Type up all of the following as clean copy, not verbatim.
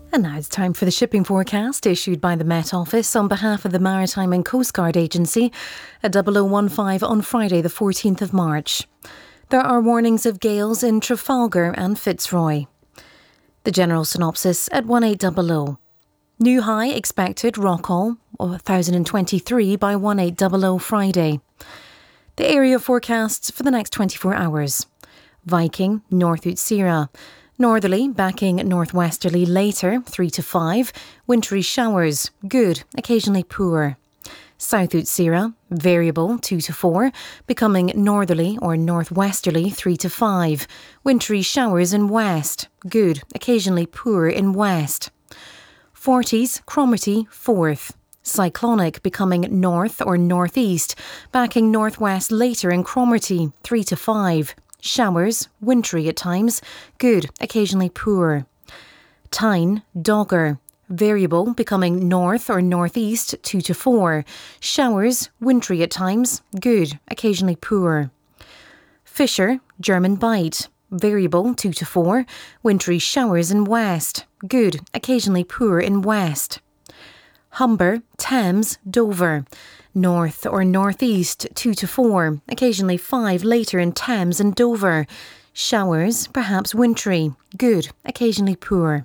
And now it's time for the shipping forecast issued by the Met Office on behalf of the Maritime and Coast Guard Agency at 0015 on Friday the 14th of March. There are warnings of gales in Trafalgar and Fitzroy. The general synopsis at 1800. New high expected Rockall 1023 by 1800 Friday. The area forecasts for the next 24 hours. Viking, North Utsira. Northerly, backing northwesterly later, 3 to 5. Wintry showers, good, occasionally poor. South Utsira, variable, 2 to 4. Becoming northerly or northwesterly, 3 to 5. Wintry showers in west, good, occasionally poor in west. Forties, Cromarty, 4th. Cyclonic, becoming north or northeast. Backing northwest later in Cromarty, 3 to 5. Showers, wintry at times, good, occasionally poor. Tyne, Dogger, variable, becoming north or northeast, 2 to 4. Showers, wintry at times, good, occasionally poor. Fisher, German Bight, variable, 2 to 4. Wintry showers in west, good, occasionally poor in west. Humber, Thames, Dover. North or northeast, 2 to 4. Occasionally 5 later in Thames and Dover. Showers, perhaps wintry. Good, occasionally poor.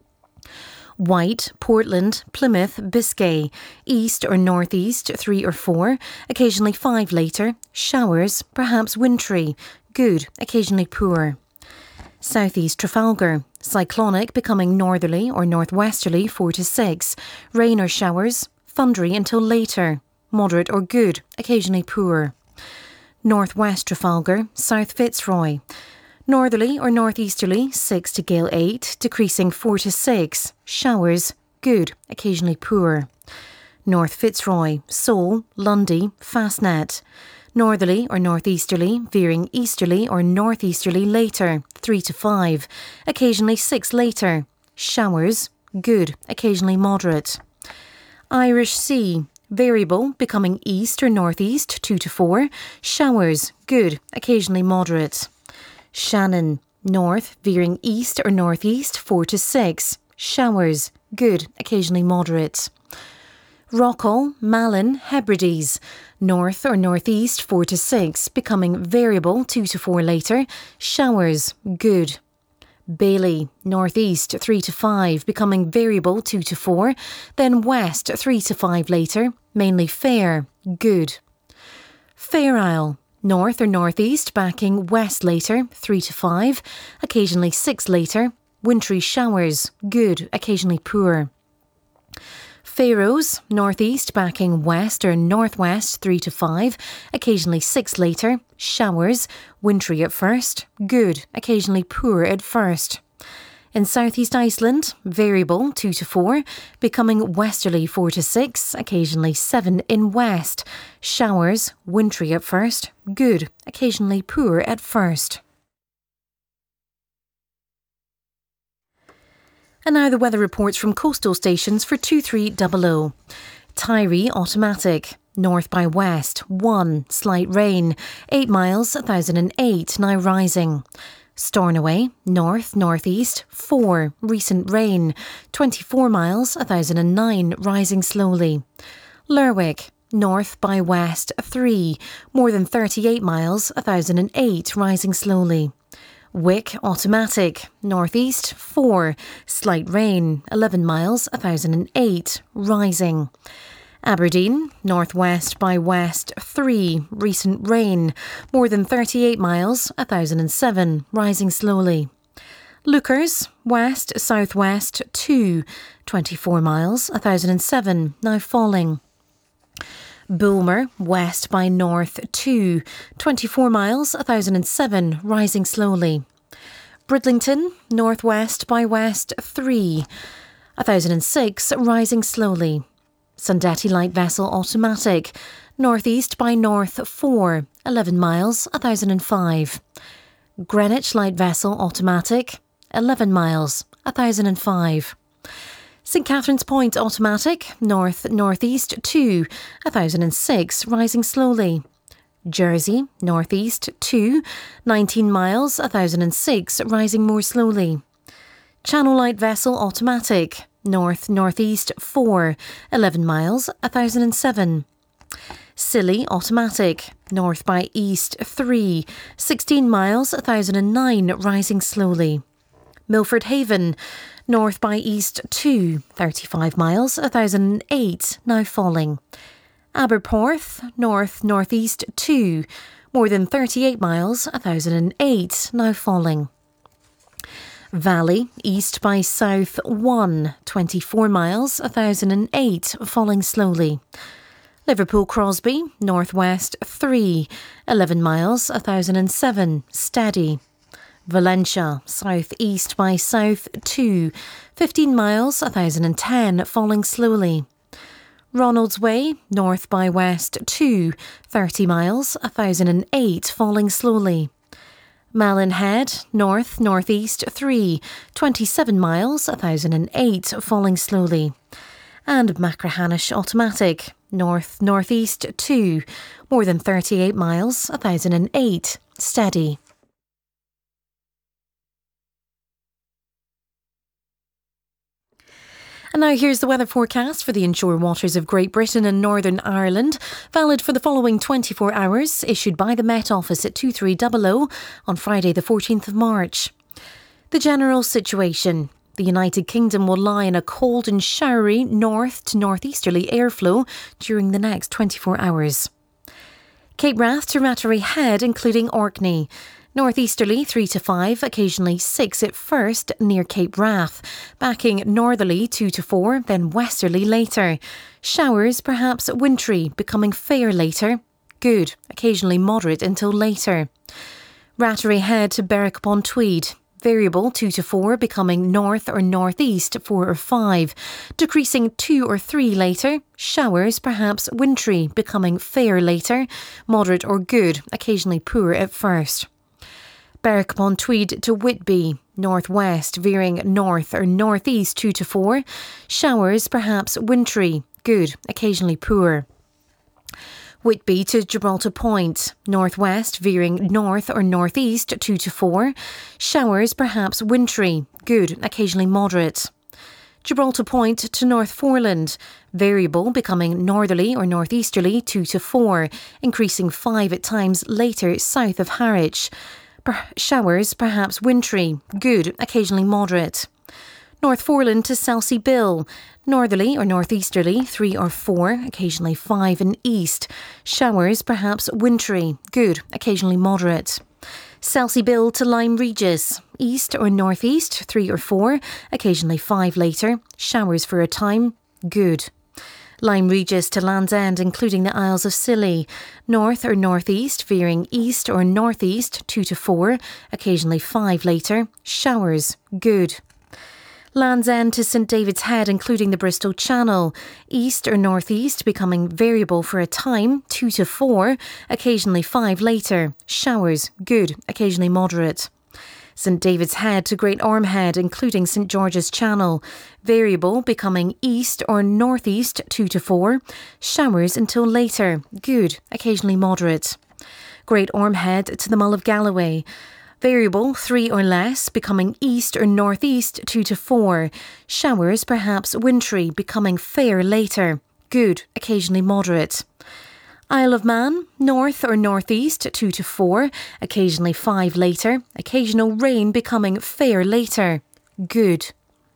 White, Portland, Plymouth, Biscay. East or northeast, 3 or 4. Occasionally 5 later. Showers, perhaps wintry. Good, occasionally poor. Southeast Trafalgar. Cyclonic, becoming northerly or northwesterly, 4 to 6. Rain or showers. Thundery until later. Moderate or good, occasionally poor. Northwest Trafalgar, South Fitzroy. Northerly or northeasterly, 6 to gale 8, decreasing 4 to 6. Showers, good, occasionally poor. North Fitzroy, Seoul, Lundy, Fastnet. Northerly or northeasterly, veering easterly or northeasterly later, 3 to 5. Occasionally 6 later. Showers, good, occasionally moderate. Irish Sea, variable, becoming east or northeast, 2 to 4. Showers, good, occasionally moderate. Shannon, north, veering east or northeast, 4 to 6. Showers, good, occasionally moderate. Rockall, Malin, Hebrides. North or northeast, 4 to 6. Becoming variable, 2 to 4 later. Showers, good. Bailey, northeast, 3 to 5, becoming variable, 2 to 4. Then west, 3 to 5 later, mainly fair, good. Fair Isle, north or northeast, backing west later, 3 to 5. Occasionally 6 later. Wintry showers, good, occasionally poor. Faroes, northeast, backing west or northwest, 3 to 5. Occasionally 6 later. Showers, wintry at first, good, occasionally poor at first. In southeast Iceland, variable, 2 to 4. Becoming westerly, 4 to 6. Occasionally 7 in west. Showers, wintry at first, good, occasionally poor at first. And now the weather reports from coastal stations for 2300. Tiree, automatic. North by west, 1. Slight rain. 8 miles, 1008, now rising. Stornoway, north, northeast, 4. Recent rain. 24 miles, 1009, rising slowly. Lerwick, north by west, 3. More than 38 miles, 1008, rising slowly. Wick, automatic. Northeast, 4. Slight rain. 11 miles, 1008, rising. Aberdeen, northwest by west, 3. Recent rain. More than 38 miles, 1007, rising slowly. Lookers, west, southwest, 2. 24 miles, 1007, now falling. Bulmer, west by north, 2. 24 miles, 1007, rising slowly. Bridlington, northwest by west, 3. 1006, rising slowly. Sandettie light vessel automatic. Northeast by north, 4. 11 miles, 1005. Greenwich light vessel automatic. 11 miles, 1005. St Catherine's Point automatic, north-northeast 2, 1006, rising slowly. Jersey, northeast 2, 19 miles, 1006, rising more slowly. Channel Light vessel automatic, north-northeast 4, 11 miles, 1007. Scilly automatic, north by east 3, 16 miles, 1009, rising slowly. Milford Haven, north by east 2, 35 miles, 1008, now falling. Aberporth, north-northeast 2, more than 38 miles, 1008, now falling. Valley, east by south 1, 24 miles, 1008, falling slowly. Liverpool Crosby, northwest 3, 11 miles, 1007, steady. Valencia, southeast by south 2, 15 miles, 1010, falling slowly. Ronalds Way, north by west 2, 30 miles, 1008, falling slowly. Malin Head, north-northeast 3, 27 miles, 1008, falling slowly. And Machrihanish automatic, north-northeast 2, more than 38 miles, 1008, steady. And now here's the weather forecast for the inshore waters of Great Britain and Northern Ireland, valid for the following 24 hours, issued by the Met Office at 2300 on Friday the 14th of March. The general situation. The United Kingdom will lie in a cold and showery north to northeasterly airflow during the next 24 hours. Cape Wrath to Rattery Head, including Orkney. Northeasterly 3 to 5, occasionally 6 at first near Cape Wrath, backing northerly 2 to 4, then westerly later. Showers perhaps wintry, becoming fair later. Good, occasionally moderate until later. Rattery Head to Berwick upon Tweed. Variable 2 to 4, becoming north or northeast 4 or 5, decreasing 2 or 3 later. Showers perhaps wintry, becoming fair later. Moderate or good, occasionally poor at first. Berwick upon Tweed to Whitby, northwest, veering north or northeast 2 to 4. Showers perhaps wintry, good, occasionally poor. Whitby to Gibraltar Point, northwest, veering north or northeast 2 to 4. Showers perhaps wintry, good, occasionally moderate. Gibraltar Point to North Foreland, variable, becoming northerly or northeasterly 2 to 4, increasing 5 at times later south of Harwich. Showers perhaps wintry, good, occasionally moderate. North Foreland to Selsey Bill, northerly or northeasterly 3 or 4, occasionally 5 in east. Showers perhaps wintry, good, occasionally moderate. Selsey Bill to Lyme Regis, east or northeast 3 or 4, occasionally 5 later. Showers for a time, good. Lyme Regis to Land's End, including the Isles of Scilly. North or northeast, veering east or northeast 2 to 4, occasionally 5 later. Showers, good. Land's End to St David's Head, including the Bristol Channel. East or northeast, becoming variable for a time 2 to 4, occasionally 5 later. Showers, good, occasionally moderate. St David's Head to Great Orme Head, including St George's Channel. Variable, becoming east or northeast 2 to 4. Showers until later. Good, occasionally moderate. Great Orme Head to the Mull of Galloway. Variable, 3 or less, becoming east or northeast 2 to 4. Showers perhaps wintry, becoming fair later. Good, occasionally moderate. Isle of Man, north or northeast 2 to 4, occasionally 5 later. Occasional rain, becoming fair later. Good.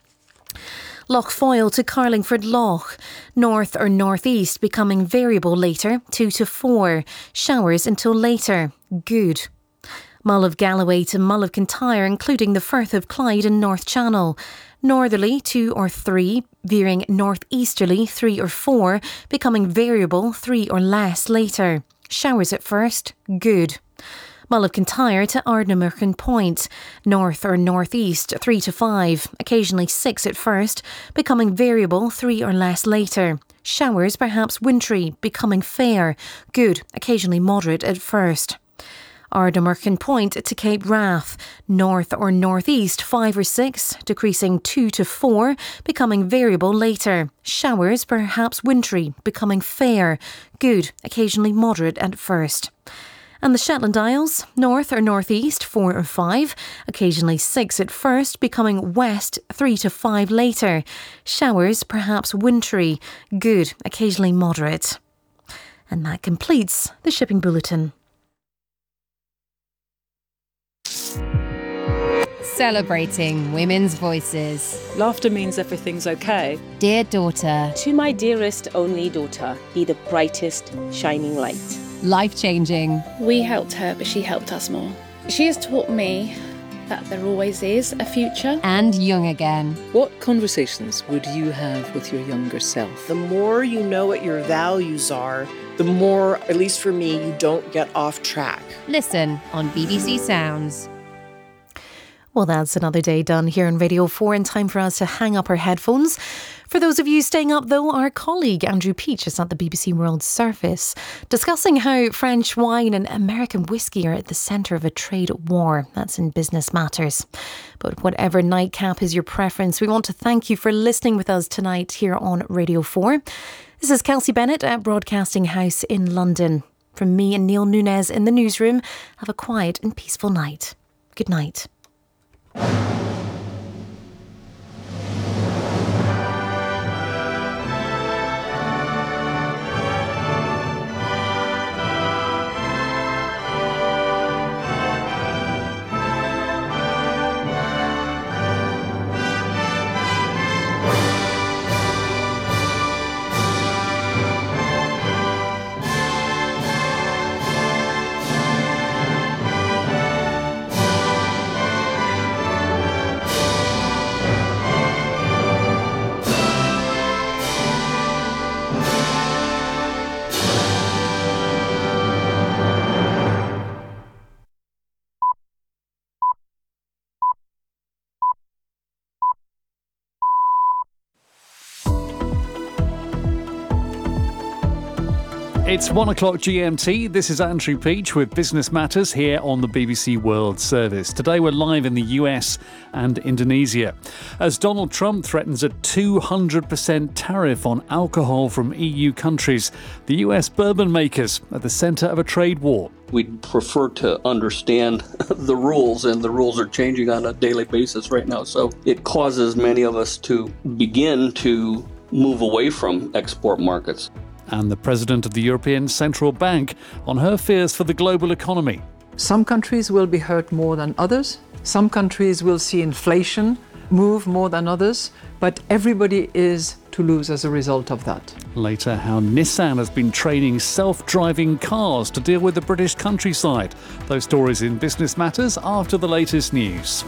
Lough Foyle to Carlingford Lough, north or northeast, becoming variable later 2 to 4. Showers until later. Good. Mull of Galloway to Mull of Kintyre, including the Firth of Clyde and North Channel. Northerly 2 or 3, veering northeasterly 3 or 4, becoming variable 3 or less later. Showers at first, good. Mull of Kintyre to Ardnamurchan Point, north or northeast 3 to 5, occasionally 6 at first, becoming variable 3 or less later. Showers perhaps wintry, becoming fair, good, occasionally moderate at first. Ardnamurchan Point to Cape Wrath, north or northeast 5 or 6, decreasing 2 to 4, becoming variable later. Showers perhaps wintry, becoming fair, good, occasionally moderate at first. And the Shetland Isles, north or northeast 4 or 5, occasionally 6 at first, becoming west 3 to 5 later. Showers perhaps wintry, good, occasionally moderate. And that completes the shipping bulletin. Celebrating women's voices. Laughter means everything's okay. Dear daughter. To my dearest only daughter, be the brightest shining light. Life-changing. We helped her, but she helped us more. She has taught me that there always is a future. And young again. What conversations would you have with your younger self? The more you know what your values are, the more, at least for me, you don't get off track. Listen on BBC Sounds. Well, that's another day done here on Radio 4 and time for us to hang up our headphones. For those of you staying up, though, our colleague Andrew Peach is at the BBC World Service discussing how French wine and American whiskey are at the centre of a trade war. That's in Business Matters. But whatever nightcap is your preference, we want to thank you for listening with us tonight here on Radio 4. This is Kelsey Bennett at Broadcasting House in London. From me and Neil Nunez in the newsroom, have a quiet and peaceful night. Good night. It's 1 o'clock GMT. This is Andrew Peach with Business Matters here on the BBC World Service. Today we're live in the US and Indonesia as Donald Trump threatens a 200% tariff on alcohol from EU countries. The US bourbon makers at the centre of a trade war. We'd prefer to understand the rules, and the rules are changing on a daily basis right now. So it causes many of us to begin to move away from export markets. And the president of the European Central Bank on her fears for the global economy. Some countries will be hurt more than others. Some countries will see inflation move more than others, but everybody is to lose as a result of that. Later, how Nissan has been training self-driving cars to deal with the British countryside. Those stories in Business Matters after the latest news.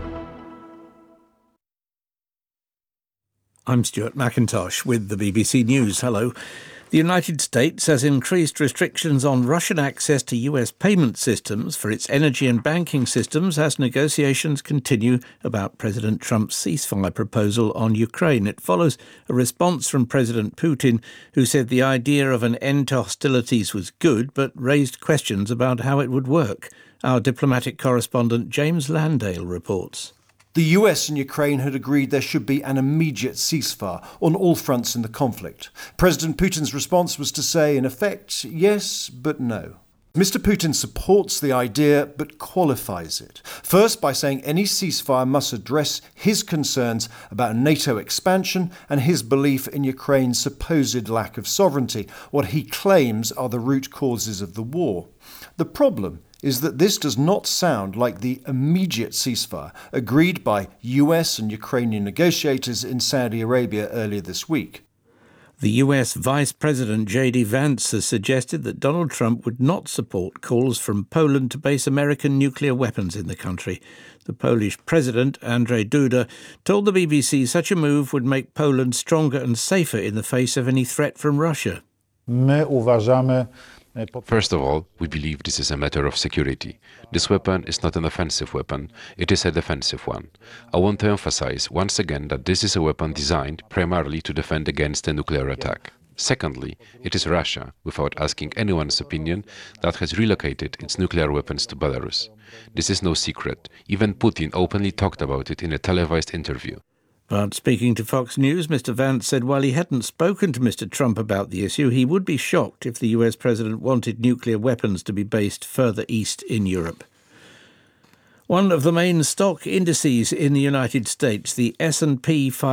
I'm Stuart McIntosh with the BBC News. Hello. The United States has increased restrictions on Russian access to US payment systems for its energy and banking systems as negotiations continue about President Trump's ceasefire proposal on Ukraine. It follows a response from President Putin, who said the idea of an end to hostilities was good, but raised questions about how it would work. Our diplomatic correspondent James Landale reports. The US and Ukraine had agreed there should be an immediate ceasefire on all fronts in the conflict. President Putin's response was to say, in effect, yes, but no. Mr. Putin supports the idea, but qualifies it. First, by saying any ceasefire must address his concerns about NATO expansion and his belief in Ukraine's supposed lack of sovereignty, what he claims are the root causes of the war. The problem is that this does not sound like the immediate ceasefire agreed by US and Ukrainian negotiators in Saudi Arabia earlier this week. The US Vice President J.D. Vance has suggested that Donald Trump would not support calls from Poland to base American nuclear weapons in the country. The Polish President, Andrzej Duda, told the BBC such a move would make Poland stronger and safer in the face of any threat from Russia. First of all, we believe this is a matter of security. This weapon is not an offensive weapon, it is a defensive one. I want to emphasize once again that this is a weapon designed primarily to defend against a nuclear attack. Secondly, it is Russia, without asking anyone's opinion, that has relocated its nuclear weapons to Belarus. This is no secret. Even Putin openly talked about it in a televised interview. But speaking to Fox News, Mr. Vance said while he hadn't spoken to Mr. Trump about the issue, he would be shocked if the US president wanted nuclear weapons to be based further east in Europe. One of the main stock indices in the United States, the S&P 500,